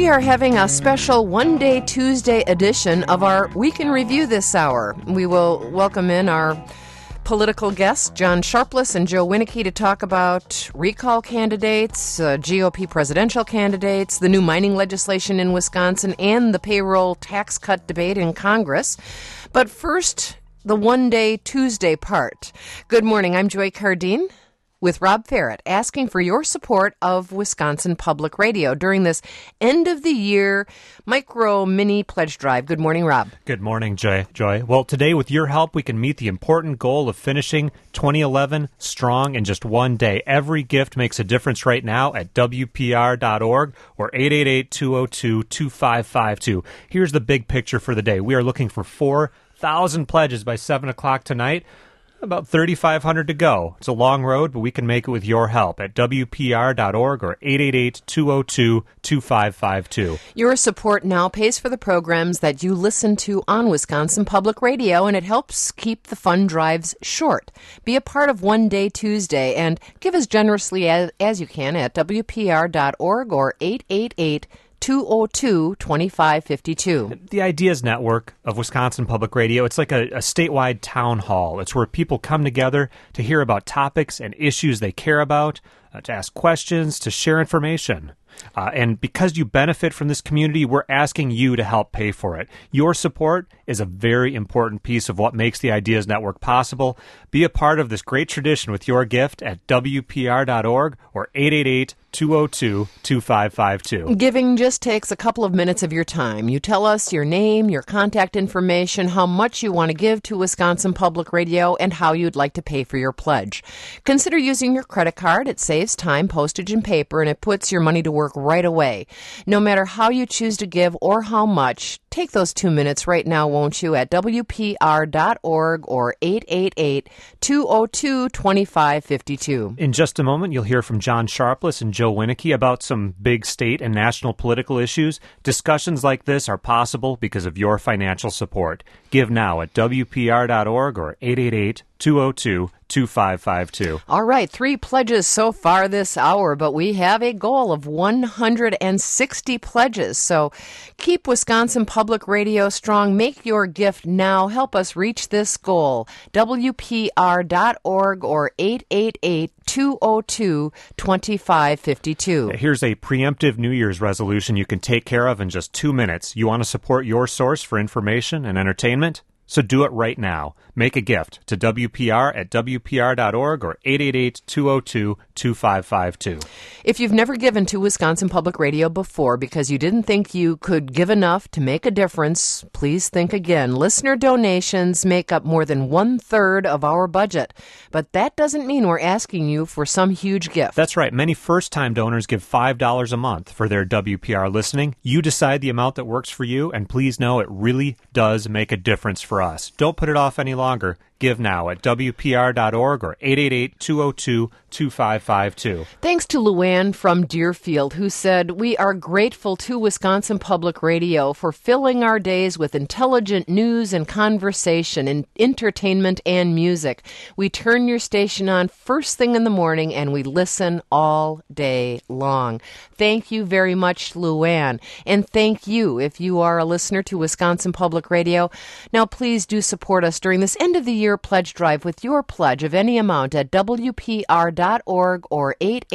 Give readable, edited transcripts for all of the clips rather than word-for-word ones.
are having a special one-day Tuesday edition of our Week in Review this hour. We will welcome in our political guests, John Sharpless and Joe Winnicke, to talk about recall candidates, GOP presidential candidates, the new mining legislation in Wisconsin, and the payroll tax cut debate in Congress. But first, the one-day Tuesday part. Good morning, I'm Joy Cardine with Rob Ferret, asking for your support of Wisconsin Public Radio during this end-of-the-year mini pledge drive. Good morning, Rob. Good morning, Joy. Well, today, with your help, we can meet the important goal of finishing 2011 strong in just one day. Every gift makes a difference right now at WPR.org or 888-202-2552. Here's the big picture for the day. We are looking for 4,000 pledges by 7 o'clock tonight. About 3,500 to go. It's a long road, but we can make it with your help at WPR.org or 888-202-2552. Your support now pays for the programs that you listen to on Wisconsin Public Radio, and it helps keep the fund drives short. Be a part of One Day Tuesday and give as generously as you can at WPR.org or 888-202-2552. The Ideas Network of Wisconsin Public Radio, it's like a statewide town hall. It's where people come together to hear about topics and issues they care about, to ask questions, to share information. And because you benefit from this community, we're asking you to help pay for it. Your support is a very important piece of what makes the Ideas Network possible. Be a part of this great tradition with your gift at WPR.org or 888-202-2552. Giving just takes a couple of minutes of your time. You tell us your name, your contact information, how much you want to give to Wisconsin Public Radio, and how you'd like to pay for your pledge. Consider using your credit card. It saves time, postage, and paper, and it puts your money to work right away. No matter how you choose to give or how much, take those 2 minutes right now, won't you, at WPR.org or 888-202-2552. In just a moment, you'll hear from John Sharpless and Joe Winnicke about some big state and national political issues. Discussions like this are possible because of your financial support. Give now at WPR.org or 888-202-2552. All right, 3 pledges so far this hour, but we have a goal of 160 pledges. So keep Wisconsin Public Radio strong. Make your gift now. Help us reach this goal. WPR.org or 888-202-2552. Here's a preemptive New Year's resolution you can take care of in just 2 minutes. You want to support your source for information and entertainment? So do it right now. Make a gift to WPR at WPR.org or 888-202-2552. If you've never given to Wisconsin Public Radio before because you didn't think you could give enough to make a difference, please think again. Listener donations make up more than 1/3 of our budget, but that doesn't mean we're asking you for some huge gift. That's right. Many first-time donors give $5 a month for their WPR listening. You decide the amount that works for you, and please know it really does make a difference for us. Don't put it off any longer. Give now at WPR.org or 888-202-2552. Thanks to Luann from Deerfield, who said, "We are grateful to Wisconsin Public Radio for filling our days with intelligent news and conversation, and entertainment and music. We turn your station on first thing in the morning, and we listen all day long." Thank you very much, Luann. And thank you if you are a listener to Wisconsin Public Radio. Now, please do support us during this end-of-the-year pledge drive with your pledge of any amount at WPR.org or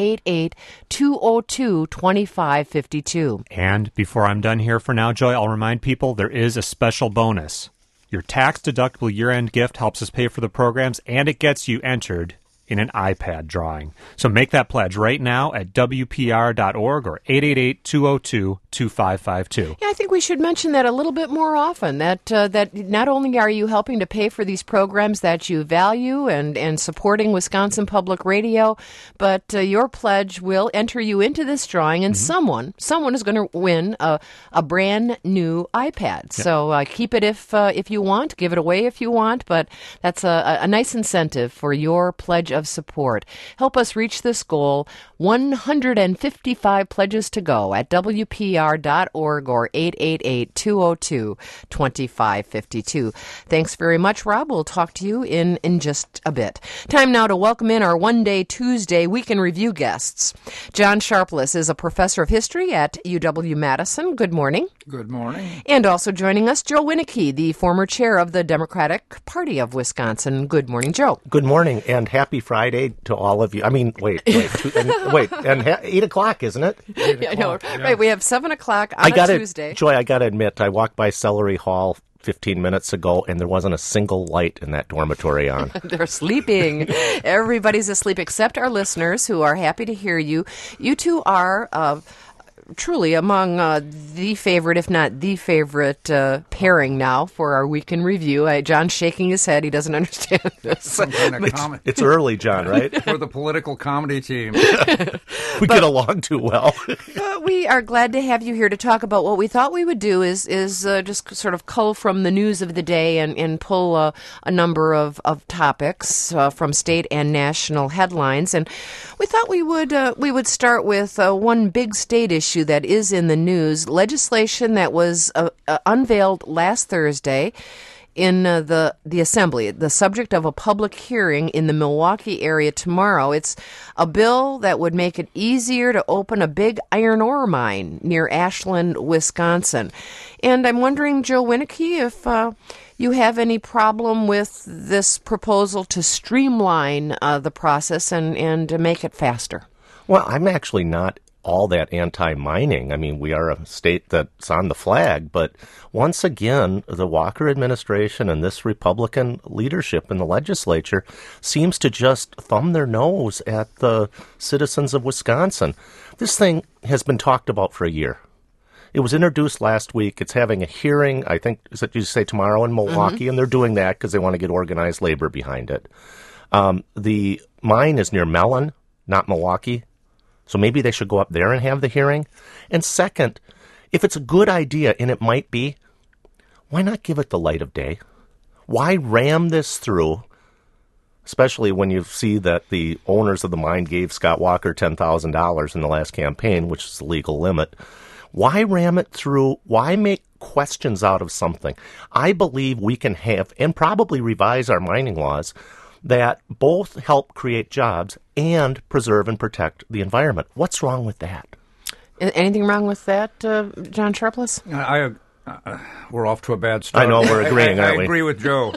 888-202-2552. And before I'm done here for now, Joy, I'll remind people there is a special bonus. Your tax-deductible year-end gift helps us pay for the programs, and it gets you entered in an iPad drawing. So make that pledge right now at WPR.org or 888-202-2552. Yeah, I think we should mention that a little bit more often, that not only are you helping to pay for these programs that you value and supporting Wisconsin Public Radio, but your pledge will enter you into this drawing, and someone is going to win a brand new iPad. Yep. So keep it if you want, give it away if you want, but that's a nice incentive for your pledge of support. Help us reach this goal. 155 pledges to go at WPR.org or 888-202-2552. Thanks very much, Rob. We'll talk to you in just a bit. Time now to welcome in our One-Day Tuesday Week in Review guests. John Sharpless is a professor of history at UW-Madison. Good morning. Good morning. And also joining us, Joe Winnicke, the former chair of the Democratic Party of Wisconsin. Good morning, Joe. Good morning, and happy Friday to all of you. I mean, wait, 8 o'clock, isn't it? Yeah, I know. Yeah. Right, we have 7 o'clock on a Tuesday. Joy, I got to admit, I walked by Celery Hall 15 minutes ago, and there wasn't a single light in that dormitory on. They're sleeping. Everybody's asleep except our listeners, who are happy to hear you. You two are truly among the favorite, if not the favorite, pairing now for our Week in Review. John's shaking his head. He doesn't understand this. It's early, John, right? We're the political comedy team. We get along too well. We are glad to have you here to talk about what we thought we would do is just sort of cull from the news of the day and pull a number of topics from state and national headlines. And we thought we would start with one big state issue that is in the news, legislation that was unveiled last Thursday in the Assembly, the subject of a public hearing in the Milwaukee area tomorrow. It's a bill that would make it easier to open a big iron ore mine near Ashland, Wisconsin. And I'm wondering, Joe Winnicke, if you have any problem with this proposal to streamline the process and make it faster. Well, I'm actually not all that anti-mining. I mean, we are a state that's on the flag, but once again, the Walker administration and this Republican leadership in the legislature seems to just thumb their nose at the citizens of Wisconsin. This thing has been talked about for a year. It was introduced last week. It's having a hearing, I think, is it you say tomorrow in Milwaukee, and they're doing that because they want to get organized labor behind it. The mine is near Mellon, not Milwaukee. So maybe they should go up there and have the hearing. And second, if it's a good idea, and it might be, why not give it the light of day? Why ram this through, especially when you see that the owners of the mine gave Scott Walker $10,000 in the last campaign, which is the legal limit? Why ram it through? Why make questions out of something? I believe we can have, and probably revise our mining laws, that both help create jobs and preserve and protect the environment. What's wrong with that? Anything wrong with that, John Sharpless? We're off to a bad start. I know, we're agreeing, aren't we? I agree with Joe.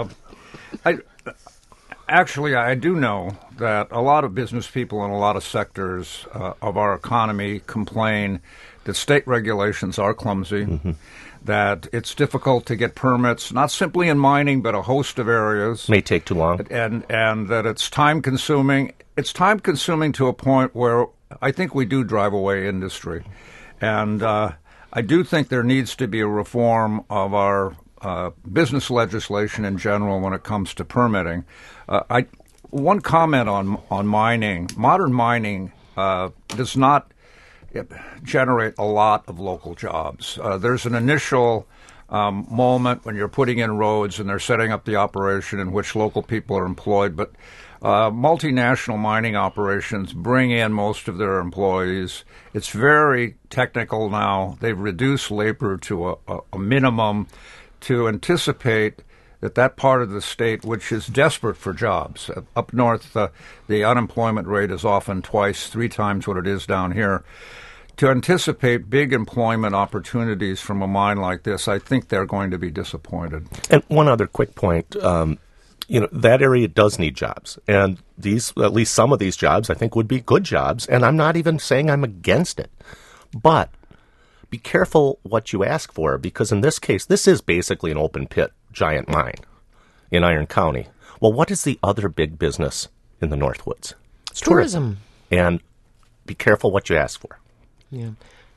I do know that a lot of business people in a lot of sectors of our economy complain that state regulations are clumsy, that it's difficult to get permits, not simply in mining, but a host of areas. May take too long. And that it's time-consuming. It's time-consuming to a point where I think we do drive away industry. And I do think there needs to be a reform of our business legislation in general when it comes to permitting. One comment on mining. Modern mining does not generate a lot of local jobs. There's an initial moment when you're putting in roads and they're setting up the operation in which local people are employed, but multinational mining operations bring in most of their employees. It's very technical now. They've reduced labor to a minimum to anticipate that part of the state, which is desperate for jobs. Up north, the unemployment rate is often 2x, 3 times what it is down here. To anticipate big employment opportunities from a mine like this, I think they're going to be disappointed. And one other quick point, that area does need jobs. And at least some of these jobs, I think would be good jobs. And I'm not even saying I'm against it. But be careful what you ask for, because in this case, this is basically an open pit giant mine in Iron County. Well, what is the other big business in the Northwoods? It's tourism. And be careful what you ask for. Yeah.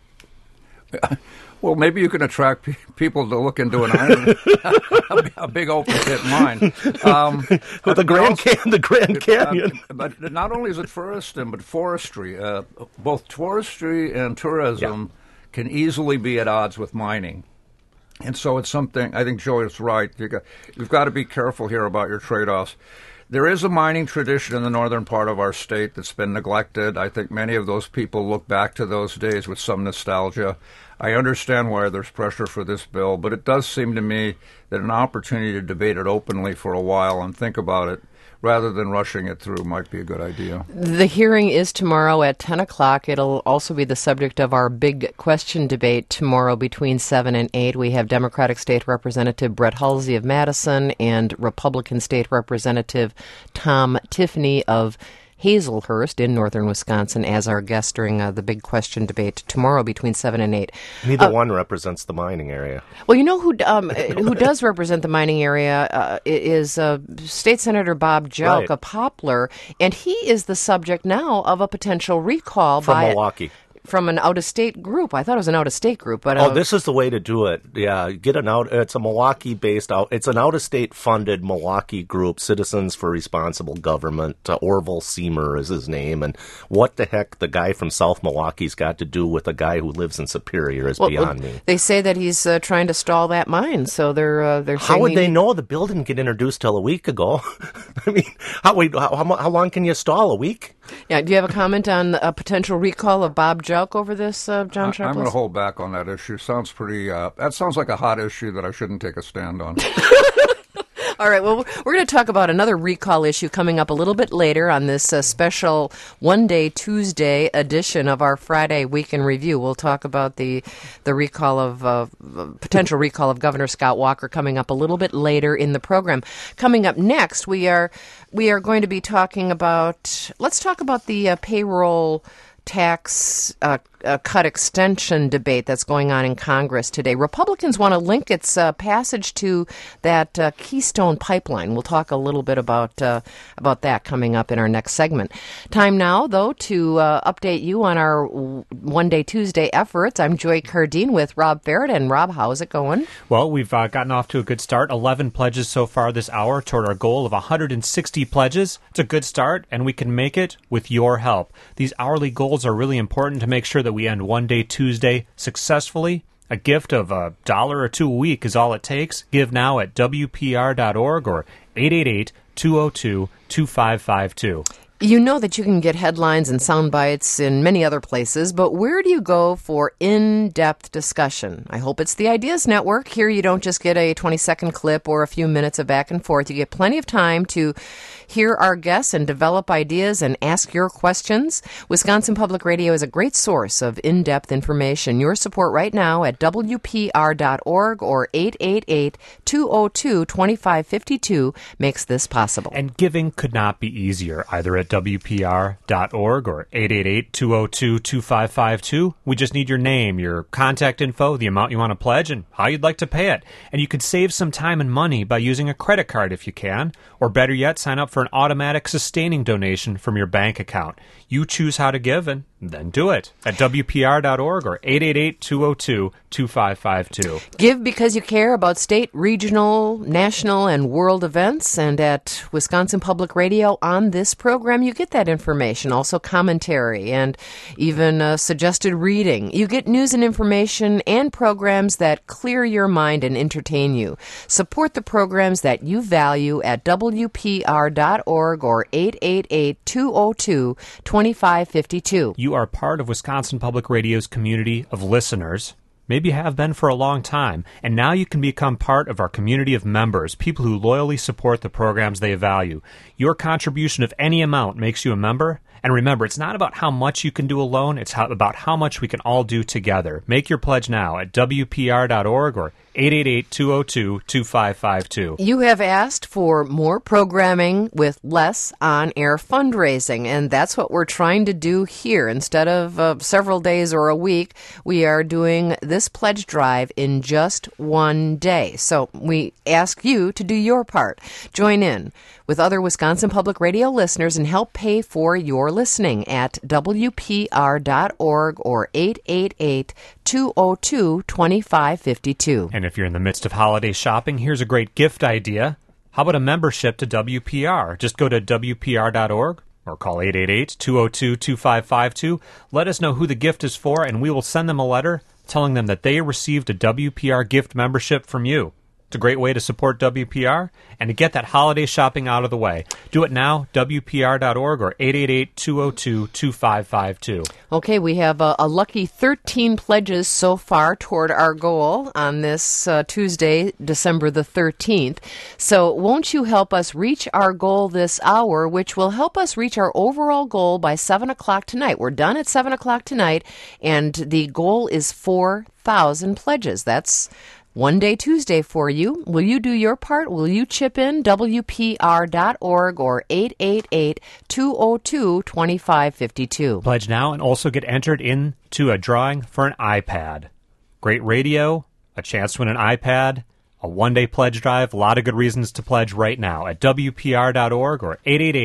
Well, maybe you can attract people to look into an iron, a big open pit mine. The Grand Canyon. But not only is it forestry, but forestry. Both forestry and tourism can easily be at odds with mining. And so it's something, I think Joe is right. You've got to be careful here about your trade-offs. There is a mining tradition in the northern part of our state that's been neglected. I think many of those people look back to those days with some nostalgia. I understand why there's pressure for this bill, but it does seem to me that an opportunity to debate it openly for a while and think about it rather than rushing it through might be a good idea. The hearing is tomorrow at 10 o'clock. It'll also be the subject of our big question debate tomorrow between 7 and 8. We have Democratic State Representative Brett Halsey of Madison and Republican State Representative Tom Tiffany of Hazelhurst in northern Wisconsin as our guest during the big question debate tomorrow between 7 and 8. Neither one represents the mining area. Well, you know who does represent the mining area is State Senator Bob Jelk Right. of Poplar, and he is the subject now of a potential recall From Milwaukee. from an out-of-state group. I thought it was an out-of-state group, but This is the way to do it. Yeah, it's a Milwaukee-based it's an out-of-state funded Milwaukee group, Citizens for Responsible Government. Orville Seamer is his name, and what the heck the guy from South Milwaukee's got to do with a guy who lives in Superior is beyond me. They say that he's trying to stall that mine, so they're saying How would they know? The bill didn't get introduced till a week ago. I mean, how long can you stall? A week? Yeah, do you have a comment on a potential recall of Bob Jelk over this, John Sharpless? I'm going to hold back on that issue. Sounds pretty. That sounds like a hot issue that I shouldn't take a stand on. All right, well, we're going to talk about another recall issue coming up a little bit later on this special one-day Tuesday edition of our Friday Week in Review. We'll talk about the recall of potential recall of Governor Scott Walker coming up a little bit later in the program. Coming up next, we are going to be talking about. Let's talk about the payroll tax cut extension debate that's going on in Congress today. Republicans want to link its passage to that Keystone Pipeline. We'll talk a little bit about that coming up in our next segment. Time now, though, to update you on our One-Day Tuesday efforts. I'm Joy Cardine with Rob Farrett. And Rob, how's it going? Well, we've gotten off to a good start. 11 pledges so far this hour toward our goal of 160 pledges. It's a good start, and we can make it with your help. These hourly goals are really important to make sure that we end One-Day Tuesday successfully. A gift of $1 or $2 a week is all it takes. Give now at WPR.org or 888-202-2552. You know that you can get headlines and sound bites in many other places, but where do you go for in-depth discussion? I hope it's the Ideas Network. Here you don't just get a 20-second clip or a few minutes of back and forth. You get plenty of time to hear our guests and develop ideas and ask your questions. Wisconsin Public Radio is a great source of in-depth information. Your support right now at WPR.org or 888-202-2552 makes this possible. And giving could not be easier, either at WPR.org or 888-202-2552. We just need your name, your contact info, the amount you want to pledge, and how you'd like to pay it. And you could save some time and money by using a credit card if you can, or better yet, sign up for an automatic sustaining donation from your bank account. You choose how to give and then do it at WPR.org or 888-202-2552. Give because you care about state, regional, national, and world events. And at Wisconsin Public Radio on this program, you get that information. Also commentary and even suggested reading. You get news and information and programs that clear your mind and entertain you. Support the programs that you value at WPR.org or 888-202-2552. You are part of Wisconsin Public Radio's community of listeners. Maybe you have been for a long time, and now you can become part of our community of members, people who loyally support the programs they value. Your contribution of any amount makes you a member. And remember, it's not about how much you can do alone, it's about how much we can all do together. Make your pledge now at WPR.org or 888-202-2552. You have asked for more programming with less on-air fundraising, and that's what we're trying to do here. Instead of several days or a week, we are doing this pledge drive in just one day. So we ask you to do your part. Join in with other Wisconsin Public Radio listeners and help pay for your listening at WPR.org or 888-202-2552. And if you're in the midst of holiday shopping, here's a great gift idea. How about a membership to WPR? Just go to WPR.org or call 888-202-2552. Let us know who the gift is for, and we will send them a letter telling them that they received a WPR gift membership from you. It's a great way to support WPR and to get that holiday shopping out of the way. Do it now, WPR.org or 888-202-2552. Okay, we have a lucky 13 pledges so far toward our goal on this Tuesday, December the 13th. So won't you help us reach our goal this hour, which will help us reach our overall goal by 7 o'clock tonight. We're done at 7 o'clock tonight, and the goal is 4,000 pledges. That's One Day Tuesday for you. Will you do your part? Will you chip in? WPR.org or 888-202-2552. Pledge now and also get entered into a drawing for an iPad. Great radio, a chance to win an iPad, a one-day pledge drive, a lot of good reasons to pledge right now at WPR.org or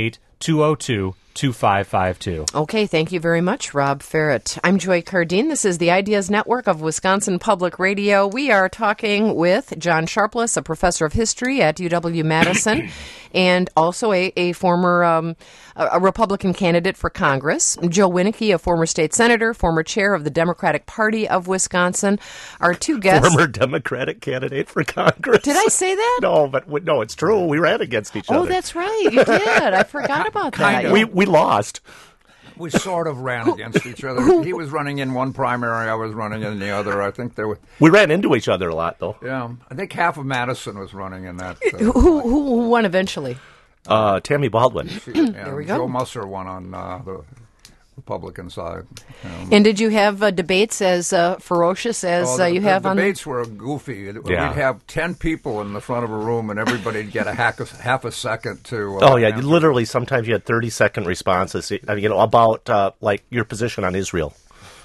888-202-2552. Okay, thank you very much, Rob Ferret. I'm Joy Cardine. This is the Ideas Network of Wisconsin Public Radio. We are talking with John Sharpless, a professor of history at UW-Madison, and also a former a Republican candidate for Congress. Joe Winnicke, a former state senator, former chair of the Democratic Party of Wisconsin. Our two guests... Former Democratic candidate for Congress. Did I say that? No, but no, it's true. We ran against each other. Oh, that's right. You did. I forgot about that. We lost. We sort of ran against each other. He was running in one primary, I was running in the other. I think there were... We ran into each other a lot, though. Yeah, I think half of Madison was running in that. Who won eventually? Tammy Baldwin. There we go. Joe Musser won on the Republican side. And did you have debates as ferocious as you have on... The debates were goofy. Yeah. We'd have 10 people in the front of a room, and everybody'd get half a second to... You literally, sometimes you had 30-second responses, about, like, your position on Israel.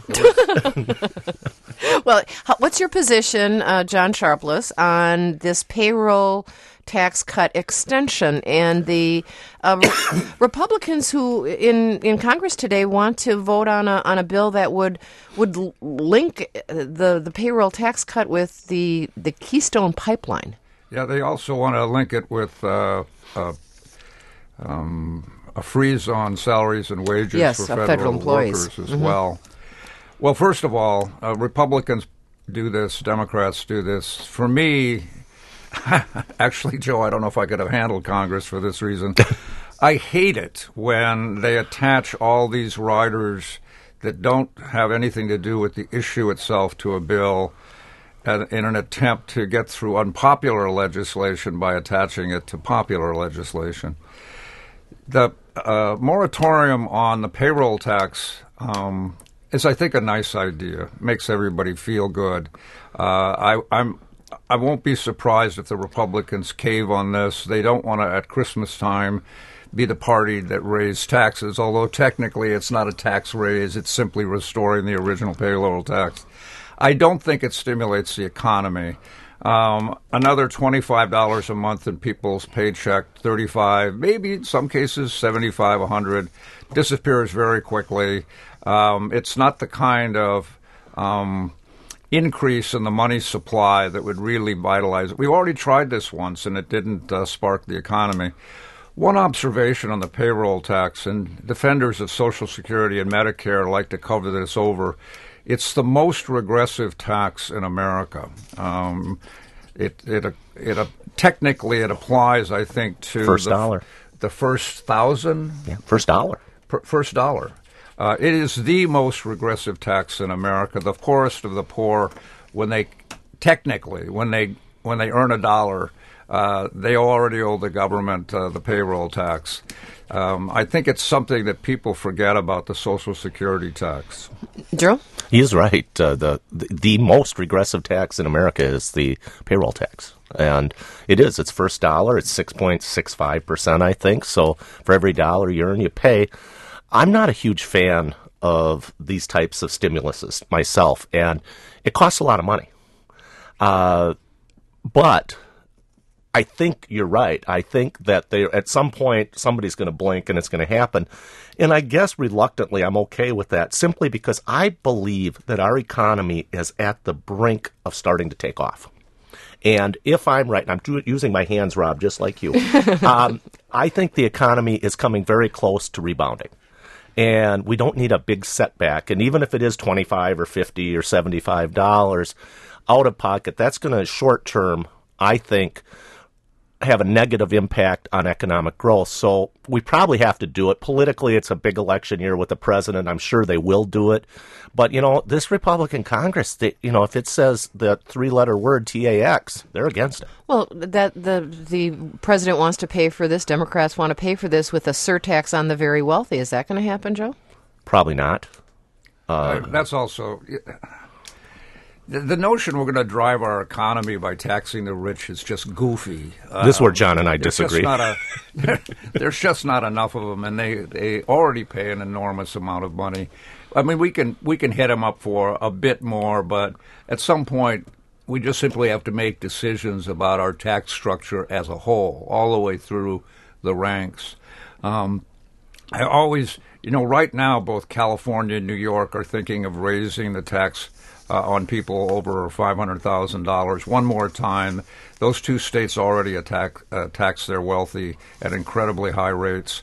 Well, what's your position, John Sharpless, on this payroll tax cut extension and the Republicans who in Congress today want to vote on a bill that would link the payroll tax cut with the Keystone Pipeline? Yeah, they also want to link it with a freeze on salaries and wages for federal employees workers as well. Well, first of all, Republicans do this, Democrats do this. For me, actually, Joe, I don't know if I could have handled Congress for this reason. I hate it when they attach all these riders that don't have anything to do with the issue itself to a bill in an attempt to get through unpopular legislation by attaching it to popular legislation. The moratorium on the payroll tax is, I think, a nice idea. Makes everybody feel good. I won't be surprised if the Republicans cave on this. They don't want to, at Christmas time, be the party that raised taxes, although technically it's not a tax raise. It's simply restoring the original payroll tax. I don't think it stimulates the economy. Another $25 a month in people's paycheck, $35, maybe in some cases $75, $100, disappears very quickly. It's not the kind of increase in the money supply that would really vitalize it. We've already tried this once, and it didn't spark the economy. One observation on the payroll tax, and defenders of Social Security and Medicare like to cover this over, it's the most regressive tax in America. Technically, it applies, I think, to first dollar. The first 1,000? Yeah, first dollar. First dollar. It is the most regressive tax in America. The poorest of the poor, when they earn a dollar, they already owe the government the payroll tax. I think it's something that people forget about the Social Security tax. Drew? He is right. The most regressive tax in America is the payroll tax. And it is. It's first dollar. It's 6.65%, I think. So for every dollar you earn, you pay. I'm not a huge fan of these types of stimuluses myself, and it costs a lot of money. But I think you're right. I think that at some point somebody's going to blink and it's going to happen. And I guess reluctantly I'm okay with that simply because I believe that our economy is at the brink of starting to take off. And if I'm right, and I'm using my hands, Rob, just like you, I think the economy is coming very close to rebounding. And we don't need a big setback. And even if it is $25 or $50 or $75 out of pocket, that's going to short term I think, have a negative impact on economic growth. So we probably have to do it. Politically, it's a big election year with the president. I'm sure they will do it. But, this Republican Congress, if it says the three-letter word TAX, they're against it. Well, that the president wants to pay for this. Democrats want to pay for this with a surtax on the very wealthy. Is that going to happen, Joe? Probably not. That's also... The notion we're going to drive our economy by taxing the rich is just goofy. This is where John and I disagree. There's just not enough of them, and they already pay an enormous amount of money. I mean, we can hit them up for a bit more, but at some point, we just simply have to make decisions about our tax structure as a whole, all the way through the ranks. I always, right now, both California and New York are thinking of raising the tax on people over $500,000 one more time. Those two states already tax their wealthy at incredibly high rates.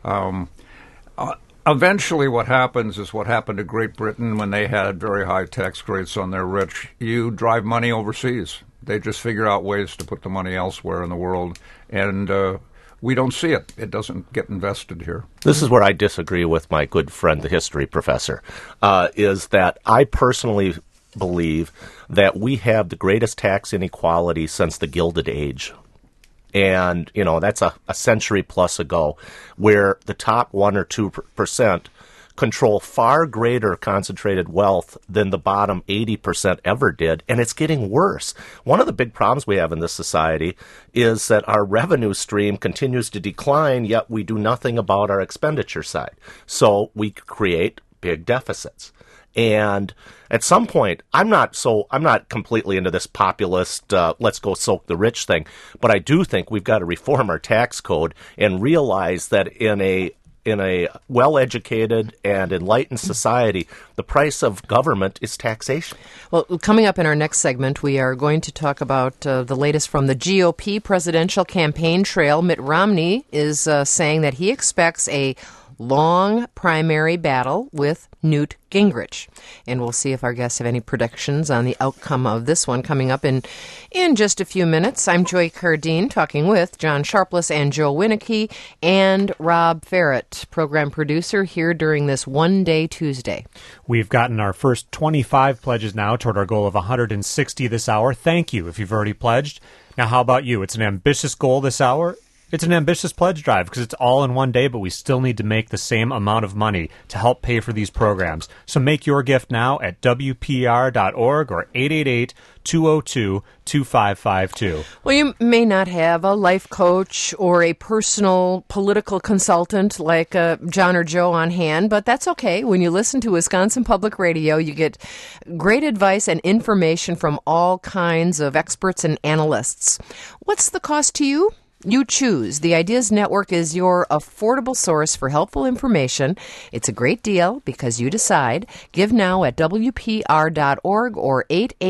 Eventually what happens is what happened to Great Britain when they had very high tax rates on their rich. You drive money overseas. They just figure out ways to put the money elsewhere in the world, and we don't see it. It doesn't get invested here. This is where I disagree with my good friend, the history professor, is that I personally believe that we have the greatest tax inequality since the Gilded Age. And, that's a century plus ago, where the top 1 or 2% control far greater concentrated wealth than the bottom 80% ever did, and it's getting worse. One of the big problems we have in this society is that our revenue stream continues to decline, yet we do nothing about our expenditure side. So we create big deficits. And at some point, I'm not completely into this populist, let's go soak the rich thing, but I do think we've got to reform our tax code and realize that in a well-educated and enlightened society, the price of government is taxation. Well, coming up in our next segment, we are going to talk about the latest from the GOP presidential campaign trail. Mitt Romney is saying that he expects a long primary battle with Newt Gingrich. And we'll see if our guests have any predictions on the outcome of this one coming up in just a few minutes. I'm Joy Cardine, talking with John Sharpless and Joe Winnicke and Rob Ferret, program producer, here during this One Day Tuesday. We've gotten our first 25 pledges now toward our goal of 160 this hour. Thank you if you've already pledged. Now, how about you? It's an ambitious goal this hour. It's an ambitious pledge drive because it's all in one day, but we still need to make the same amount of money to help pay for these programs. So make your gift now at WPR.org or 888-202-2552. Well, you may not have a life coach or a personal political consultant like John or Joe on hand, but that's okay. When you listen to Wisconsin Public Radio, you get great advice and information from all kinds of experts and analysts. What's the cost to you? You choose. The Ideas Network is your affordable source for helpful information. It's a great deal because you decide. Give now at WPR.org or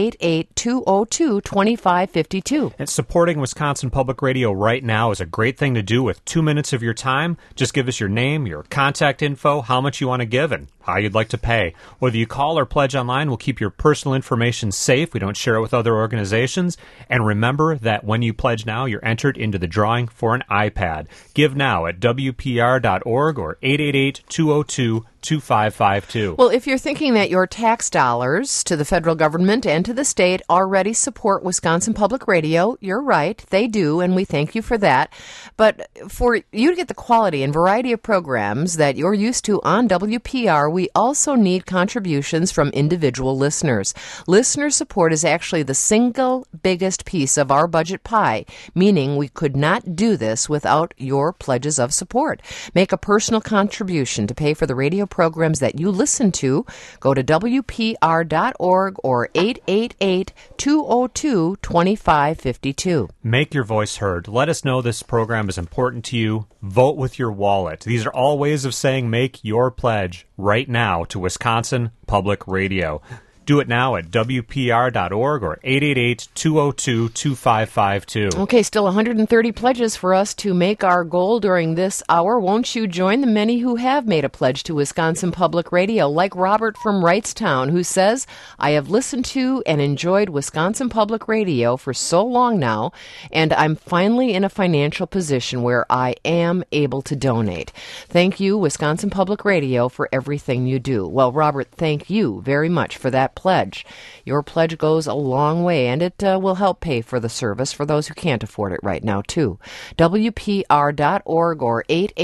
888-202-2552. And supporting Wisconsin Public Radio right now is a great thing to do with 2 minutes of your time. Just give us your name, your contact info, how much you want to give, and how you'd like to pay. Whether you call or pledge online, we'll keep your personal information safe. We don't share it with other organizations. And remember that when you pledge now, you're entered into the drawing for an iPad. Give now at WPR.org or 888-202-2552. Well, if you're thinking that your tax dollars to the federal government and to the state already support Wisconsin Public Radio, you're right. They do, and we thank you for that. But for you to get the quality and variety of programs that you're used to on WPR, we also need contributions from individual listeners. Listener support is actually the single biggest piece of our budget pie, meaning we could not do this without your pledges of support. Make a personal contribution to pay for the radio programs that you listen to. Go to WPR.org or 888-202-2552. Make your voice heard. Let us know this program is important to you. Vote with your wallet. These are all ways of saying make your pledge right now to Wisconsin Public Radio. Do it now at WPR.org or 888-202-2552. Okay, still 130 pledges for us to make our goal during this hour. Won't you join the many who have made a pledge to Wisconsin Public Radio, like Robert from Wrightstown, who says, I have listened to and enjoyed Wisconsin Public Radio for so long now, and I'm finally in a financial position where I am able to donate. Thank you, Wisconsin Public Radio, for everything you do. Well, Robert, thank you very much for that pledge. Your pledge goes a long way, and it will help pay for the service for those who can't afford it right now, too. WPR.org or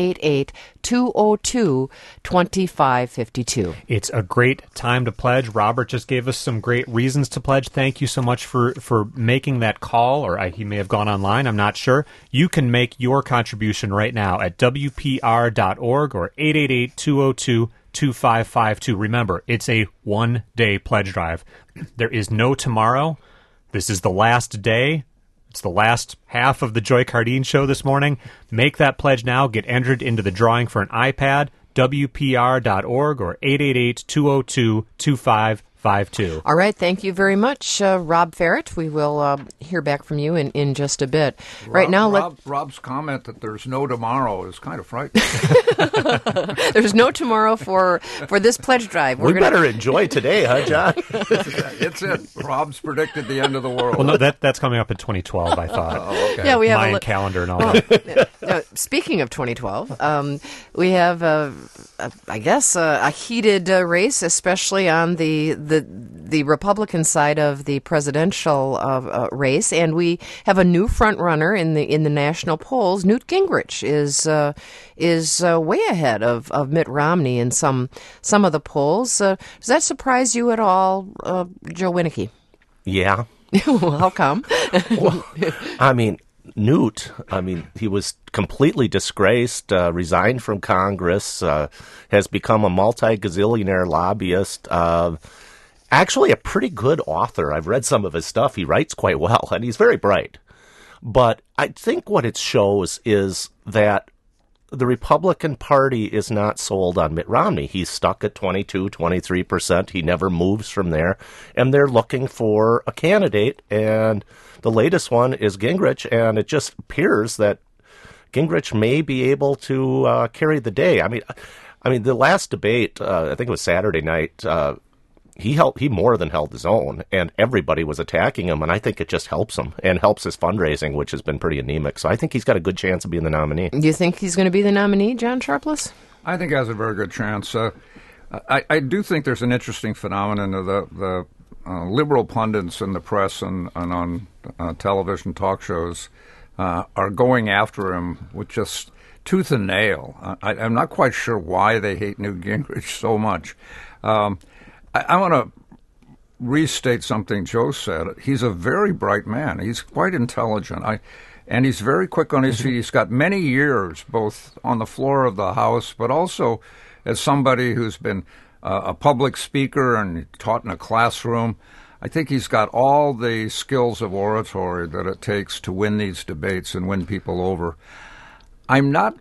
888-202-2552. It's a great time to pledge. Robert just gave us some great reasons to pledge. Thank you so much for making that call, or he may have gone online. I'm not sure. You can make your contribution right now at WPR.org or 888-202-2552. 2552. Remember, it's a one-day pledge drive. There is no tomorrow. This is the last day. It's the last half of the Joy Cardine show this morning. Make that pledge now. Get entered into the drawing for an iPad. WPR.org or 888-202-2552. All right, thank you very much, Rob Ferret. We will hear back from you in just a bit. Right now, Rob's comment that there's no tomorrow is kind of frightening. There's no tomorrow for this pledge drive. We better enjoy today, huh, John? It's it. Rob's predicted the end of the world. Well, no, that's coming up in 2012, I thought. Oh, okay. Yeah, we have Mayan calendar and all that. Speaking of 2012, we have, I guess, a heated race, especially on the Republican side of the presidential race, and we have a new front runner in the national polls. Newt Gingrich is way ahead of Mitt Romney in some of the polls. Does that surprise you at all, Joe Winnicke? Yeah. Well, how come? Well, Newt, he was completely disgraced, resigned from Congress, has become a multi-gazillionaire lobbyist, actually a pretty good author. I've read some of his stuff. He writes quite well, and he's very bright. But I think what it shows is that the Republican Party is not sold on Mitt Romney. He's stuck at 22-23%. He never moves from there. And they're looking for a candidate, and the latest one is Gingrich, and it just appears that Gingrich may be able to carry the day. I mean, the last debate, I think it was Saturday night, he more than held his own, and everybody was attacking him, and I think it just helps him and helps his fundraising, which has been pretty anemic. So I think he's got a good chance of being the nominee. Do you think he's going to be the nominee, John Sharpless? I think he has a very good chance. I do think there's an interesting phenomenon of the liberal pundits in the press and on television talk shows are going after him with just tooth and nail. I'm not quite sure why they hate Newt Gingrich so much. I want to restate something Joe said. He's a very bright man. He's quite intelligent. And he's very quick on his feet. He's got many years, both on the floor of the House, but also as somebody who's been a public speaker and taught in a classroom. I think he's got all the skills of oratory that it takes to win these debates and win people over. I'm not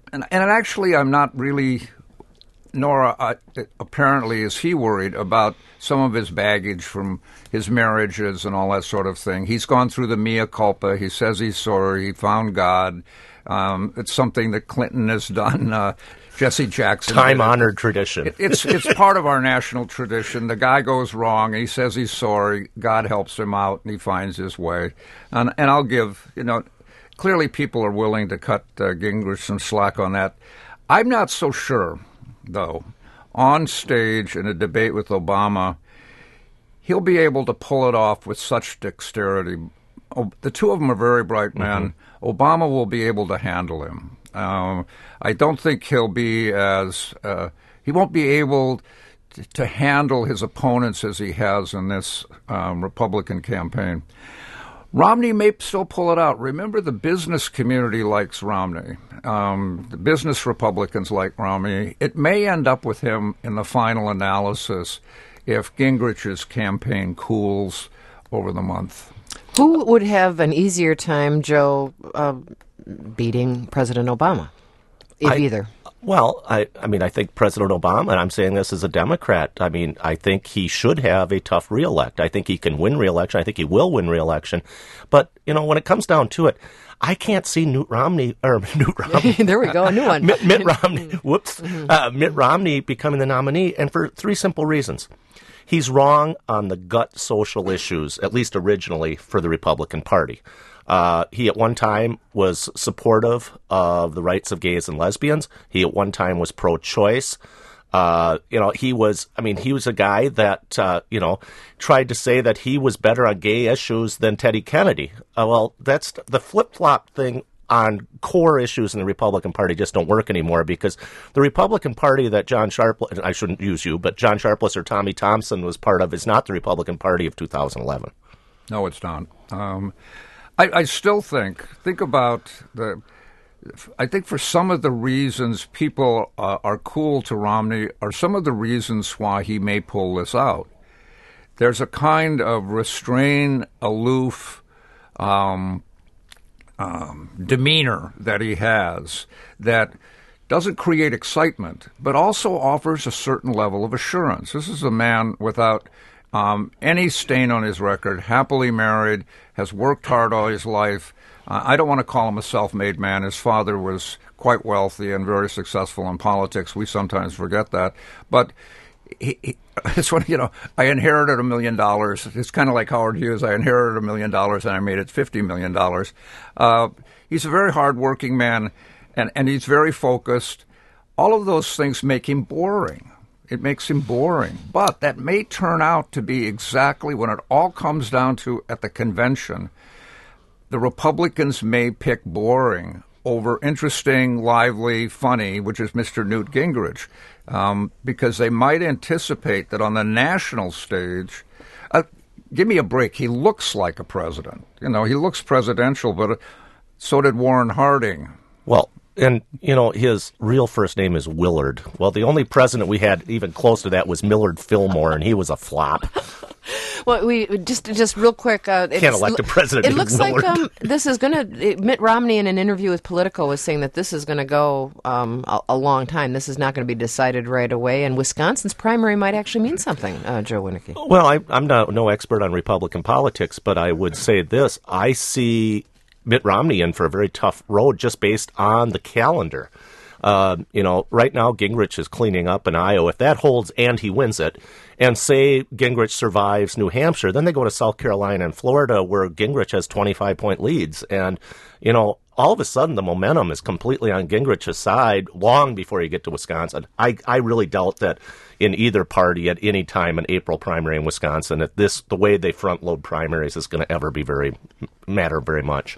really, nor apparently is he worried about some of his baggage from his marriages and all that sort of thing. He's gone through the mea culpa. He says he's sorry. He found God. It's something that Clinton has done. Jesse Jackson. Time-honored tradition. It's part of our national tradition. The guy goes wrong. He says he's sorry. God helps him out, and he finds his way. And I'll give, clearly people are willing to cut Gingrich some slack on that. I'm not so sure, though. On stage in a debate with Obama, he'll be able to pull it off with such dexterity. The two of them are very bright men. Mm-hmm. Obama will be able to handle him. I don't think he'll be he won't be able to handle his opponents as he has in this Republican campaign. Romney may still pull it out. Remember, the business community likes Romney. The business Republicans like Romney. It may end up with him in the final analysis if Gingrich's campaign cools over the month. Who would have an easier time, Joe, beating President Obama, if either? Well, I mean, I think President Obama, and I'm saying this as a Democrat, I mean, I think he should have a tough reelect. I think he can win reelection. I think he will win reelection. But, when it comes down to it, I can't see Mitt Romney. There we go, a new one. Mitt Romney, Mitt Romney becoming the nominee, and for three simple reasons. He's wrong on the gut social issues, at least originally, for the Republican Party. He at one time was supportive of the rights of gays and lesbians. He at one time was pro-choice. He was a guy that, tried to say that he was better on gay issues than Teddy Kennedy. Well, that's the flip-flop thing on core issues in the Republican Party just don't work anymore, because the Republican Party that John Sharpless, I shouldn't use you, but John Sharpless or Tommy Thompson was part of is not the Republican Party of 2011. No, it's not. I still think about I think for some of the reasons people are cool to Romney are some of the reasons why he may pull this out. There's a kind of restrained, aloof demeanor that he has that doesn't create excitement, but also offers a certain level of assurance. This is a man without any stain on his record, happily married, has worked hard all his life. I don't want to call him a self-made man. His father was quite wealthy and very successful in politics. We sometimes forget that. But it's when, I inherited $1 million. It's kind of like Howard Hughes. I inherited $1 million and I made it $50 million. He's a very hardworking man, and he's very focused. All of those things make him boring. It makes him boring. But that may turn out to be exactly when it all comes down to at the convention. The Republicans may pick boring over interesting, lively, funny, which is Mr. Newt Gingrich, because they might anticipate that on the national stage, give me a break, he looks like a president. He looks presidential, but so did Warren Harding. Well, and, his real first name is Willard. Well, the only president we had even close to that was Millard Fillmore, and he was a flop. Well, we just real quick. Can't elect a president. It looks like this is going to. Mitt Romney, in an interview with Politico, was saying that this is going to go a long time. This is not going to be decided right away, and Wisconsin's primary might actually mean something. Joe Winnicke. Well, I'm no expert on Republican politics, but I would say this: I see Mitt Romney in for a very tough road just based on the calendar. Right now Gingrich is cleaning up in Iowa. If that holds and he wins it, and say Gingrich survives New Hampshire, then they go to South Carolina and Florida where Gingrich has 25-point leads. And, all of a sudden the momentum is completely on Gingrich's side long before you get to Wisconsin. I really doubt that in either party at any time an April primary in Wisconsin, the way they front load primaries is going to ever be matter very much.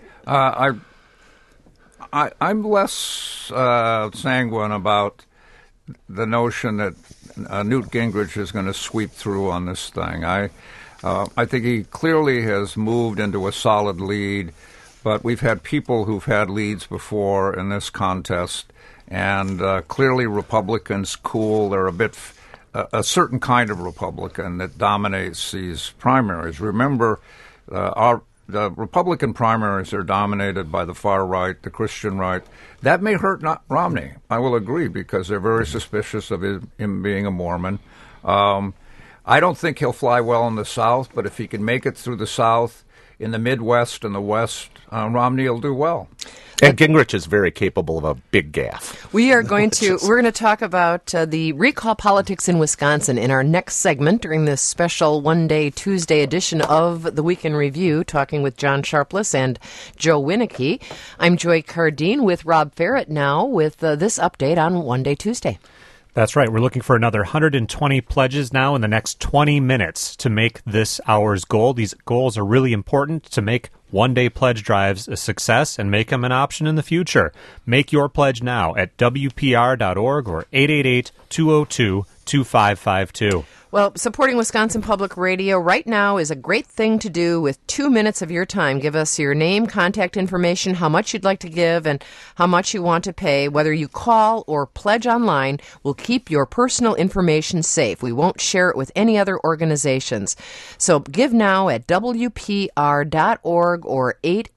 I'm less sanguine about the notion that Newt Gingrich is going to sweep through on this thing. I think he clearly has moved into a solid lead, but we've had people who've had leads before in this contest, and clearly Republicans cool. They're a certain kind of Republican that dominates these primaries. Remember, the Republican primaries are dominated by the far right, the Christian right. That may hurt Romney. I will agree, because they're very suspicious of him being a Mormon. I don't think he'll fly well in the South, but if he can make it through the South, in the Midwest and the West, Romney will do well. And Gingrich is very capable of a big gaffe. We're going to talk about the recall politics in Wisconsin in our next segment during this special one-day Tuesday edition of the Week in Review, talking with John Sharpless and Joe Winnicke. I'm Joy Cardine with Rob Ferrett now with this update on One Day Tuesday. That's right. We're looking for another 120 pledges now in the next 20 minutes to make this hour's goal. These goals are really important to make one-day pledge drives a success and make them an option in the future. Make your pledge now at WPR.org or 888-202-2552. Well, supporting Wisconsin Public Radio right now is a great thing to do with 2 minutes of your time. Give us your name, contact information, how much you'd like to give, and how much you want to pay. Whether you call or pledge online, we'll keep your personal information safe. We won't share it with any other organizations. So give now at WPR.org or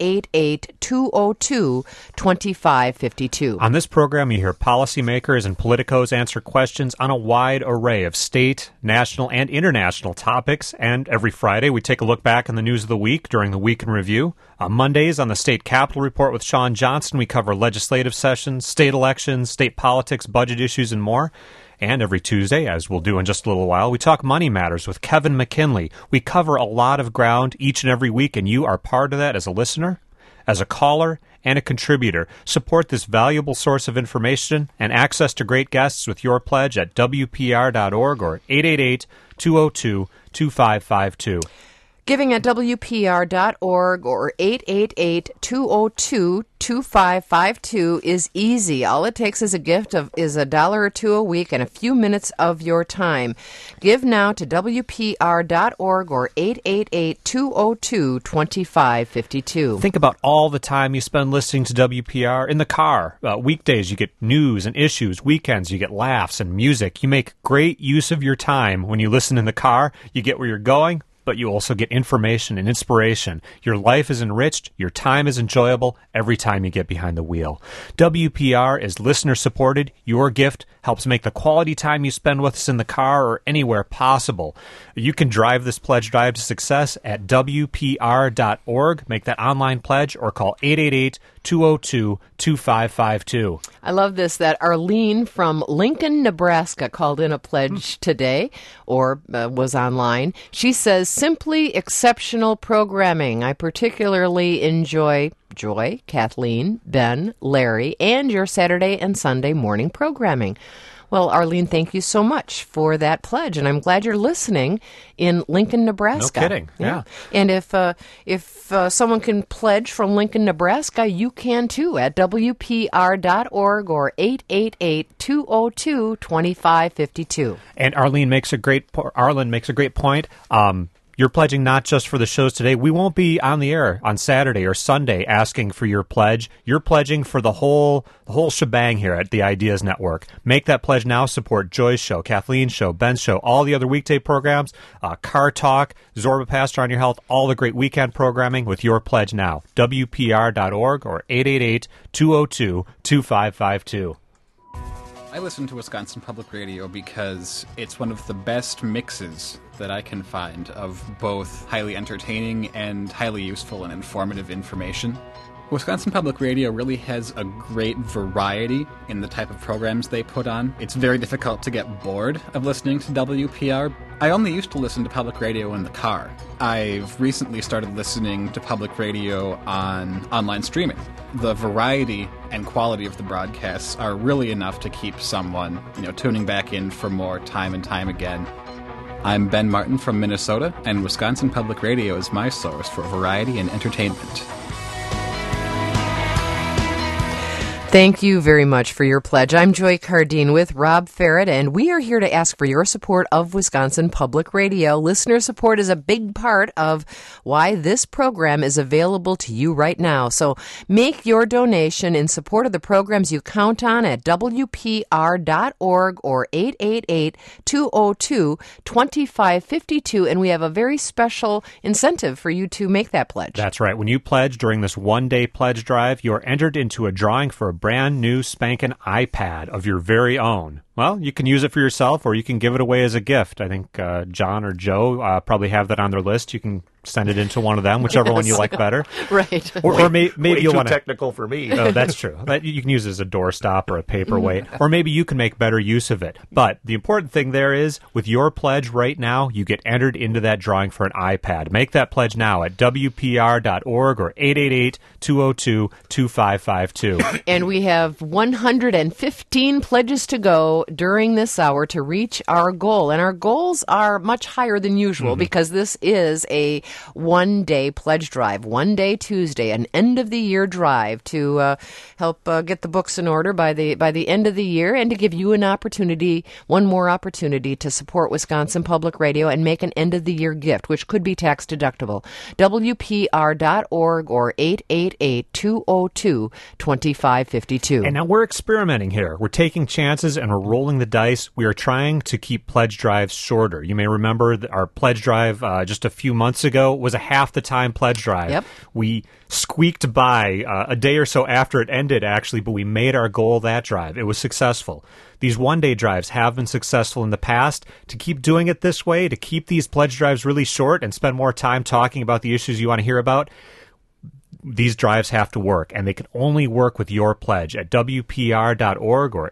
888-202-2552. On this program, you hear policymakers and politicos answer questions on a wide array of state, national, and international topics. And every Friday, we take a look back on the news of the week during the Week in Review. On Mondays, on the State Capitol Report with Sean Johnson, we cover legislative sessions, state elections, state politics, budget issues, and more. And every Tuesday, as we'll do in just a little while, we talk money matters with Kevin McKinley. We cover a lot of ground each and every week, and you are part of that as a listener, as a caller, and a contributor. Support this valuable source of information and access to great guests with your pledge at WPR.org or 888-202-2552. Giving at WPR.org or 888-202-2552 is easy. All it takes is a gift of $1 or $2 a week and a few minutes of your time. Give now to WPR.org or 888-202-2552. Think about all the time you spend listening to WPR in the car. Weekdays, you get news and issues. Weekends, you get laughs and music. You make great use of your time when you listen in the car. You get where you're going, but you also get information and inspiration. Your life is enriched. Your time is enjoyable every time you get behind the wheel. WPR is listener-supported. Your gift helps make the quality time you spend with us in the car or anywhere possible. You can drive this pledge drive to success at WPR.org. Make that online pledge or call 888-202-2552. I love this, that Arlene from Lincoln, Nebraska called in a pledge today or was online. She says, simply exceptional programming. I particularly enjoy Joy, Kathleen, Ben, Larry, and your Saturday and Sunday morning programming. Well, Arlene, thank you so much for that pledge, and I'm glad you're listening in Lincoln, Nebraska. No kidding, yeah. And if someone can pledge from Lincoln, Nebraska, you can too at WPR.org or 888-202-2552. And Arlen makes a great point. You're pledging not just for the shows today. We won't be on the air on Saturday or Sunday asking for your pledge. You're pledging for the whole shebang here at the Ideas Network. Make that pledge now. Support Joy's show, Kathleen's show, Ben's show, all the other weekday programs, Car Talk, Zorba Pastor on Your Health, all the great weekend programming with your pledge now. WPR.org or 888-202-2552. I listen to Wisconsin Public Radio because it's one of the best mixes that I can find of both highly entertaining and highly useful and informative information. Wisconsin Public Radio really has a great variety in the type of programs they put on. It's very difficult to get bored of listening to WPR. I only used to listen to public radio in the car. I've recently started listening to public radio on online streaming. The variety and quality of the broadcasts are really enough to keep someone, tuning back in for more time and time again. I'm Ben Martin from Minnesota, and Wisconsin Public Radio is my source for variety and entertainment. Thank you very much for your pledge. I'm Joy Cardine with Rob Ferret, and we are here to ask for your support of Wisconsin Public Radio. Listener support is a big part of why this program is available to you right now. So make your donation in support of the programs you count on at WPR.org or 888-202-2552, and we have a very special incentive for you to make that pledge. That's right. When you pledge during this one-day pledge drive, you're entered into a drawing for a brand new spanking iPad of your very own. Well, you can use it for yourself or you can give it away as a gift. I think John or Joe probably have that on their list. You can send it into one of them, whichever one you like better. Right. Or maybe you'll want to... technical for me. Oh, that's true. But you can use it as a doorstop or a paperweight, or maybe you can make better use of it. But the important thing there is, with your pledge right now, you get entered into that drawing for an iPad. Make that pledge now at WPR.org or 888-202-2552. And we have 115 pledges to go during this hour to reach our goal. And our goals are much higher than usual because this is a one-day pledge drive, one day Tuesday, an end-of-the-year drive to help get the books in order by the end of the year and to give you an opportunity, one more opportunity to support Wisconsin Public Radio and make an end-of-the-year gift, which could be tax-deductible. WPR.org or 888-202-2552. And now we're experimenting here. We're taking chances and we're rolling the dice. We are trying to keep pledge drives shorter. You may remember that our pledge drive just a few months ago was a half the time pledge drive. Yep. We squeaked by a day or so after it ended, actually, but we made our goal that drive. It was successful. These one-day drives have been successful in the past. To keep doing it this way, to keep these pledge drives really short and spend more time talking about the issues you want to hear about, these drives have to work, and they can only work with your pledge at WPR.org or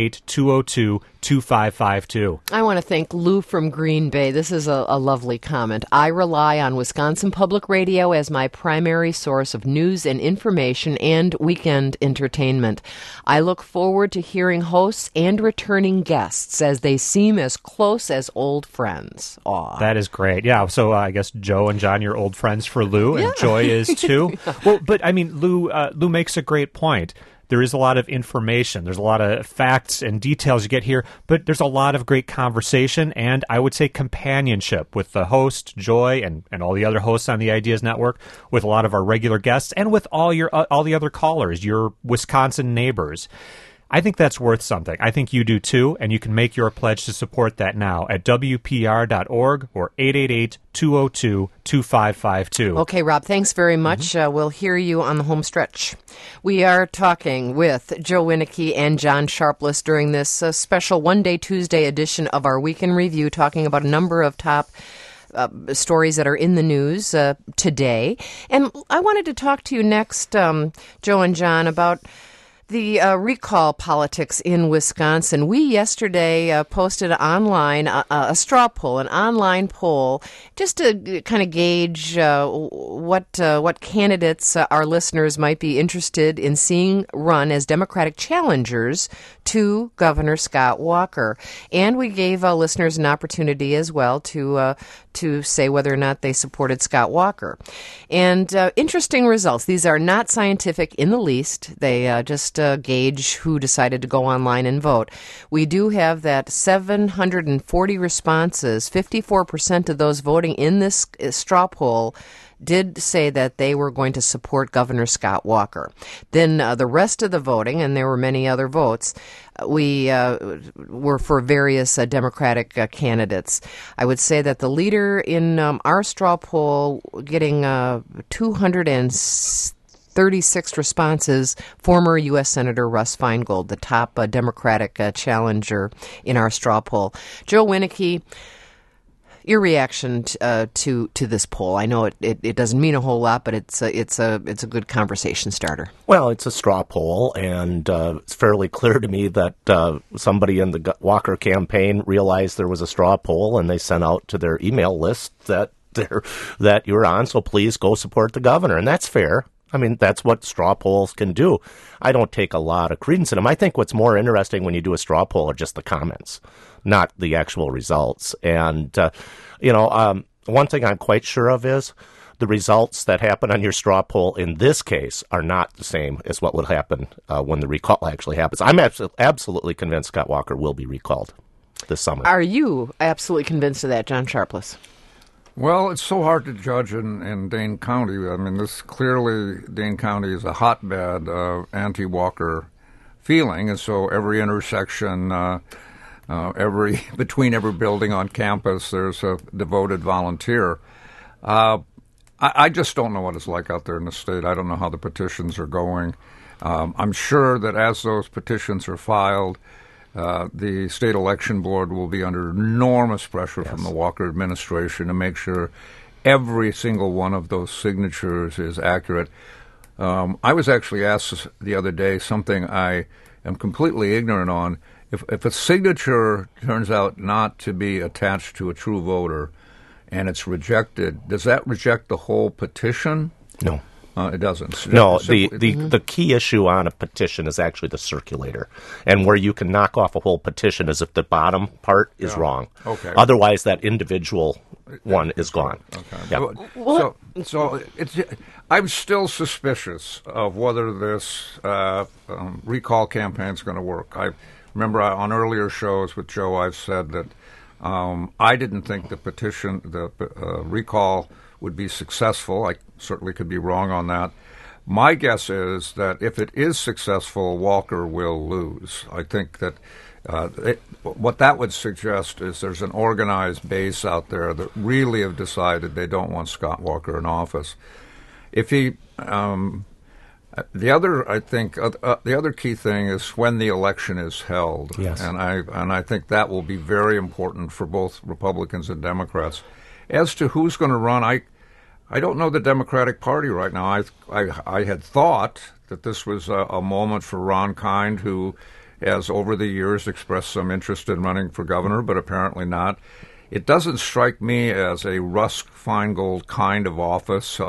888-202-2552. I want to thank Lou from Green Bay. This is a lovely comment. I rely on Wisconsin Public Radio as my primary source of news and information and weekend entertainment. I look forward to hearing hosts and returning guests as they seem as close as old friends. Aw. That is great. Yeah, so I guess Joe and John, you're old friends for Lou, and Joy is too. Well, but I mean, Lou makes a great point. There is a lot of information. There's a lot of facts and details you get here, but there's a lot of great conversation and I would say companionship with the host, Joy, and all the other hosts on the Ideas Network, with a lot of our regular guests, and with all the other callers, your Wisconsin neighbors. I think that's worth something. I think you do too, and you can make your pledge to support that now at WPR.org or 888-202-2552. Okay, Rob, thanks very much. We'll hear you on the home stretch. We are talking with Joe Winnicke and John Sharpless during this special one-day Tuesday edition of our Week in Review, talking about a number of top stories that are in the news today. And I wanted to talk to you next, Joe and John, about the recall politics in Wisconsin. We yesterday posted online a straw poll, an online poll, just to kind of gauge what candidates our listeners might be interested in seeing run as Democratic challengers to Governor Scott Walker. And we gave listeners an opportunity as well to say whether or not they supported Scott Walker. And interesting results. These are not scientific in the least. They just gauge who decided to go online and vote. We do have that 740 responses. 54% of those voting in this straw poll did say that they were going to support Governor Scott Walker. Then the rest of the voting, and there were many other votes, we were for various Democratic candidates. I would say that the leader in our straw poll, getting 236 responses, former U.S. Senator Russ Feingold, the top Democratic challenger in our straw poll. Joe Winnicke, your reaction to this poll? I know it doesn't mean a whole lot, but it's a good conversation starter. Well, it's a straw poll, and it's fairly clear to me that somebody in the Walker campaign realized there was a straw poll, and they sent out to their email list that you're on, so please go support the governor, and that's fair. I mean, that's what straw polls can do. I don't take a lot of credence in them. I think what's more interesting when you do a straw poll are just the comments, not the actual results. And, one thing I'm quite sure of is the results that happen on your straw poll in this case are not the same as what would happen when the recall actually happens. I'm absolutely convinced Scott Walker will be recalled this summer. Are you absolutely convinced of that, John Sharpless? Well, it's so hard to judge in Dane County. I mean, Dane County is a hotbed of anti-Walker feeling, and so every intersection, between every building on campus, there's a devoted volunteer. I just don't know what it's like out there in the state. I don't know how the petitions are going. I'm sure that as those petitions are filed, the state election board will be under enormous pressure from the Walker administration to make sure every single one of those signatures is accurate. I was actually asked the other day something I am completely ignorant on. If a signature turns out not to be attached to a true voter and it's rejected, does that reject the whole petition? No. It doesn't. No, the key issue on a petition is actually the circulator, and where you can knock off a whole petition is if the bottom part is wrong. Okay. Otherwise, that individual one is gone. Okay. Yep. So I'm still suspicious of whether this recall campaign is going to work. I remember on earlier shows with Joe, I've said that I didn't think the recall would be successful. I certainly could be wrong on that. My guess is that if it is successful, Walker will lose. I think that what that would suggest is there's an organized base out there that really have decided they don't want Scott Walker in office. If he, the other key thing is when the election is held, yes. and I think that will be very important for both Republicans and Democrats. As to who's going to run, I don't know the Democratic Party right now. I had thought that this was a moment for Ron Kind, who has over the years expressed some interest in running for governor, but apparently not. It doesn't strike me as a Russ Feingold kind of office.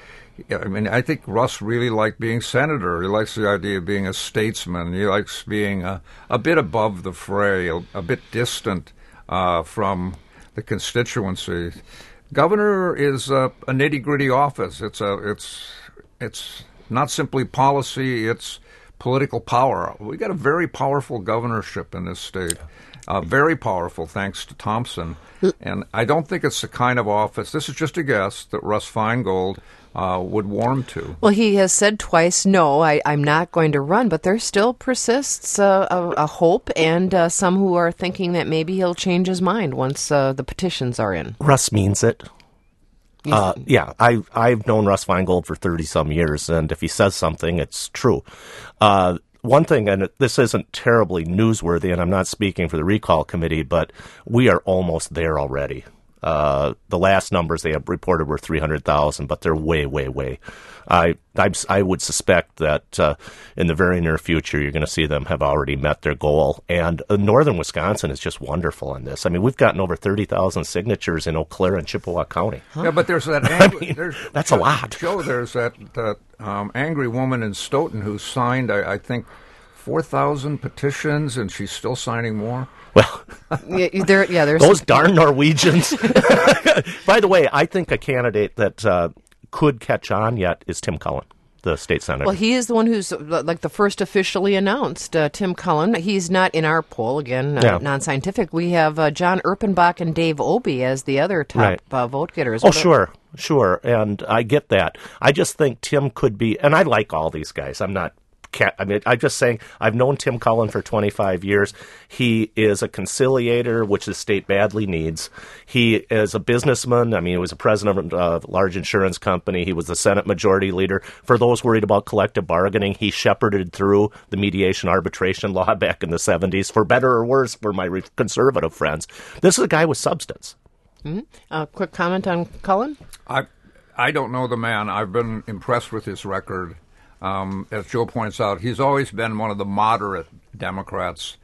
I think Russ really liked being senator. He likes the idea of being a statesman. He likes being a bit above the fray, a bit distant from the constituency. Governor is a nitty-gritty office. It's not simply policy, it's political power. We got a very powerful governorship in this state, very powerful thanks to Thompson. And I don't think it's the kind of office, this is just a guess, that Russ Feingold would warm to. Well, he has said twice, no, I'm not going to run, but there still persists a hope and some who are thinking that maybe he'll change his mind once the petitions are in. Russ means it. Yeah, I've known Russ Feingold for 30-some years, and if he says something, it's true. One thing, and this isn't terribly newsworthy, and I'm not speaking for the recall committee, but we are almost there already. The last numbers they have reported were 300,000, but they're way, way, way. I would suspect that in the very near future, you're going to see them have already met their goal. And northern Wisconsin is just wonderful on this. I mean, we've gotten over 30,000 signatures in Eau Claire and Chippewa County. Yeah, but there's that. That's a lot. Joe, there's that angry woman in Stoughton who signed, I think, 4,000 petitions, and she's still signing more. Well, there's those darn Norwegians. By the way, I think a candidate that could catch on yet is Tim Cullen, the state senator. Well, he is the one who's like the first officially announced, Tim Cullen. He's not in our poll, again, non-scientific. We have John Erpenbach and Dave Obey as the other top vote getters. Oh, sure, and I get that. I just think Tim could be, and I like all these guys. I'm just saying, I've known Tim Cullen for 25 years. He is a conciliator, which the state badly needs. He is a businessman. I mean, he was a president of a large insurance company. He was the Senate Majority Leader. For those worried about collective bargaining, he shepherded through the mediation arbitration law back in the 70s, for better or worse, for my conservative friends. This is a guy with substance. Mm-hmm. Quick comment on Cullen? I don't know the man. I've been impressed with his record. As Joe points out, he's always been one of the moderate Democrats.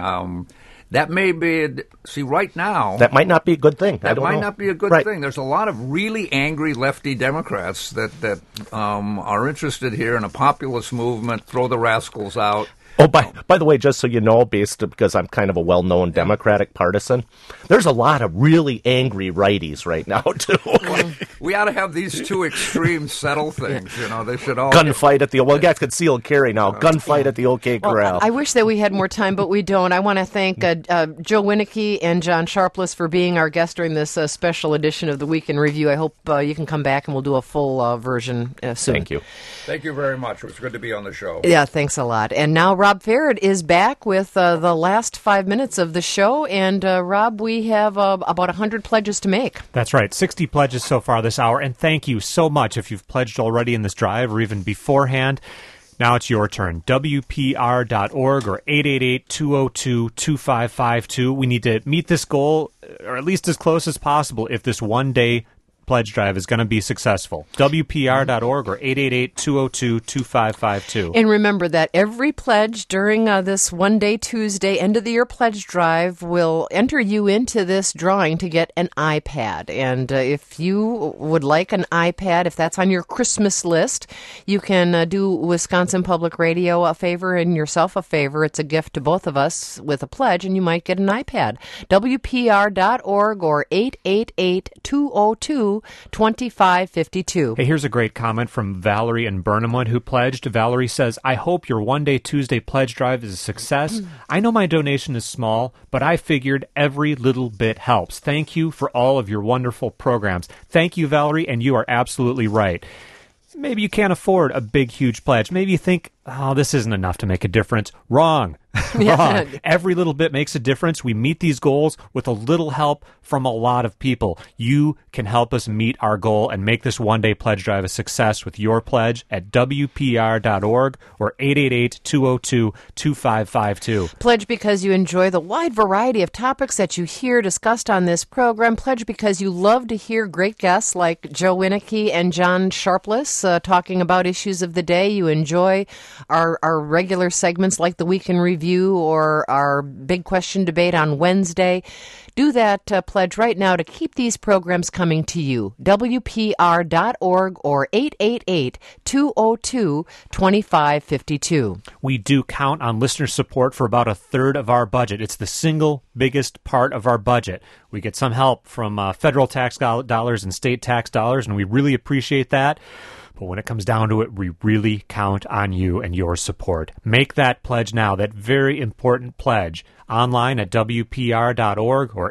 That may be, right now... That might not be a good thing. That might not be a good thing. There's a lot of really angry lefty Democrats that are interested here in a populist movement, throw the rascals out. Oh, by the way, just so you know, because I'm kind of a well-known Democratic partisan, there's a lot of really angry righties right now, too. We ought to have these two extremes settle things. They should all... Gunfight at the... Well, you guys concealed carry now. Gunfight at the OK Corral. Well, I wish that we had more time, but we don't. I want to thank Joe Winnicke and John Sharpless for being our guests during this special edition of the Week in Review. I hope you can come back and we'll do a full version soon. Thank you. Thank you very much. It was good to be on the show. Yeah, thanks a lot. And now Rob Farrad is back with the last 5 minutes of the show. And Rob, we have about 100 pledges to make. That's right. 60 pledges so far this hour. And thank you so much if you've pledged already in this drive or even beforehand. Now it's your turn. WPR.org or 888-202-2552. We need to meet this goal, or at least as close as possible, if this one-day pledge drive is going to be successful. WPR.org or 888-202-2552. And remember that every pledge during this One Day Tuesday end of the year pledge drive will enter you into this drawing to get an iPad. And if you would like an iPad, if that's on your Christmas list, you can do Wisconsin Public Radio a favor and yourself a favor. It's a gift to both of us with a pledge, and you might get an iPad. WPR.org or 888-202-2552. Hey, here's a great comment from Valerie in Burnhamwood who pledged. Valerie says, I hope your One Day Tuesday pledge drive is a success. I know my donation is small, but I figured every little bit helps. Thank you for all of your wonderful programs. Thank you, Valerie, and you are absolutely right. Maybe you can't afford a big, huge pledge. Maybe you think, oh, this isn't enough to make a difference. Wrong. Wrong. Every little bit makes a difference. We meet these goals with a little help from a lot of people. You can help us meet our goal and make this One Day Pledge Drive a success with your pledge at WPR.org or 888-202-2552. Pledge because you enjoy the wide variety of topics that you hear discussed on this program. Pledge because you love to hear great guests like Joe Winnicke and John Sharpless talking about issues of the day. You enjoy our regular segments like the Week in Review or our Big Question Debate on Wednesday. Do that pledge right now to keep these programs coming to you. WPR.org or 888-202-2552. We do count on listener support for about a third of our budget. It's the single biggest part of our budget. We get some help from federal tax dollars and state tax dollars, and we really appreciate that. But when it comes down to it, we really count on you and your support. Make that pledge now, that very important pledge, online at WPR.org or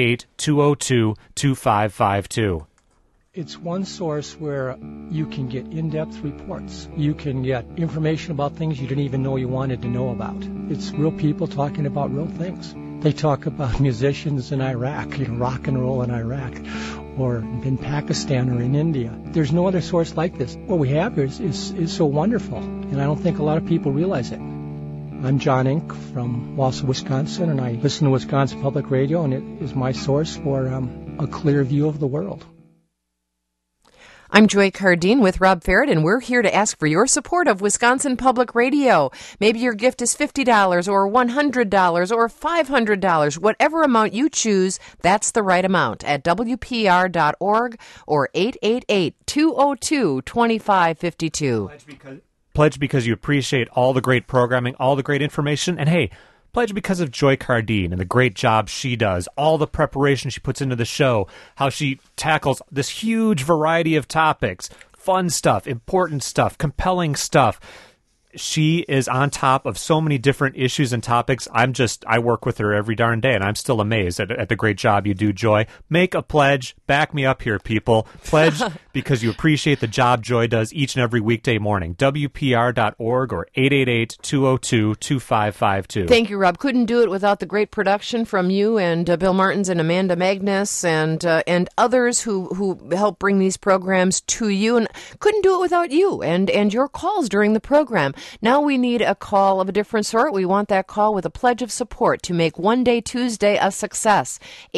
888-202-2552. It's one source where you can get in-depth reports. You can get information about things you didn't even know you wanted to know about. It's real people talking about real things. They talk about musicians in Iraq, rock and roll in Iraq, or in Pakistan or in India. There's no other source like this. What we have here is so wonderful, and I don't think a lot of people realize it. I'm John Ink from Wausau, Wisconsin, and I listen to Wisconsin Public Radio, and it is my source for a clear view of the world. I'm Joy Cardine with Rob Farrett, and we're here to ask for your support of Wisconsin Public Radio. Maybe your gift is $50 or $100 or $500. Whatever amount you choose, that's the right amount at WPR.org or 888-202-2552. Pledge because you appreciate all the great programming, all the great information, and hey, pledge because of Joy Cardine and the great job she does, all the preparation she puts into the show, how she tackles this huge variety of topics, fun stuff, important stuff, compelling stuff. She is on top of so many different issues and topics. I work with her every darn day, and I'm still amazed at the great job you do, Joy. Make a pledge. Back me up here, people. Pledge because you appreciate the job Joy does each and every weekday morning. WPR.org or 888-202-2552. Thank you, Rob. Couldn't do it without the great production from you and Bill Martins and Amanda Magnus and others who help bring these programs to you. And couldn't do it without you and your calls during the program. Now we need a call of a different sort. We want that call with a pledge of support to make One Day Tuesday a success.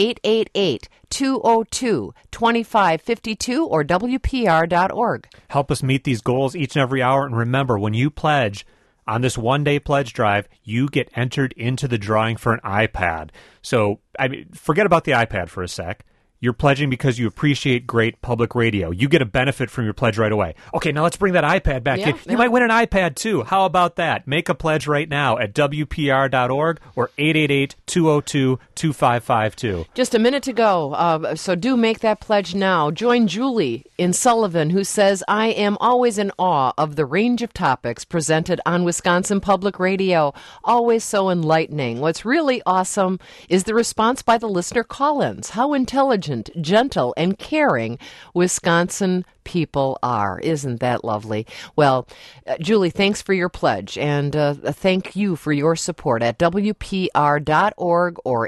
888-202-2552 or WPR.org. Help us meet these goals each and every hour. And remember, when you pledge on this one-day pledge drive, you get entered into the drawing for an iPad. So, forget about the iPad for a sec. You're pledging because you appreciate great public radio. You get a benefit from your pledge right away. Okay, now let's bring that iPad back in. You might win an iPad, too. How about that? Make a pledge right now at WPR.org or 888-202-2552. Just a minute to go, so do make that pledge now. Join Julie in Sullivan, who says, I am always in awe of the range of topics presented on Wisconsin Public Radio. Always so enlightening. What's really awesome is the response by the listener call-ins. How intelligent, gentle, and caring Wisconsin people are. Isn't that lovely? Well, Julie, thanks for your pledge, and thank you for your support at WPR.org or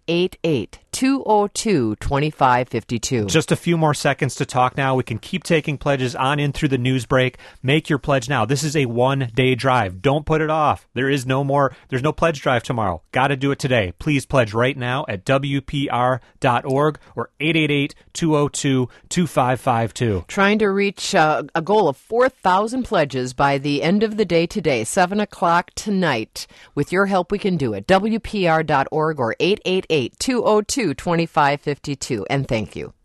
888-202-2552. Just a few more seconds to talk now. We can keep taking pledges on in through the news break. Make your pledge now. This is a one-day drive. Don't put it off. There's no pledge drive tomorrow. Got to do it today. Please pledge right now at WPR.org or 888-202-2552. Trying to reach a goal of 4,000 pledges by the end of the day today, 7 o'clock tonight. With your help, we can do it. WPR.org or 888-202-2552. And thank you.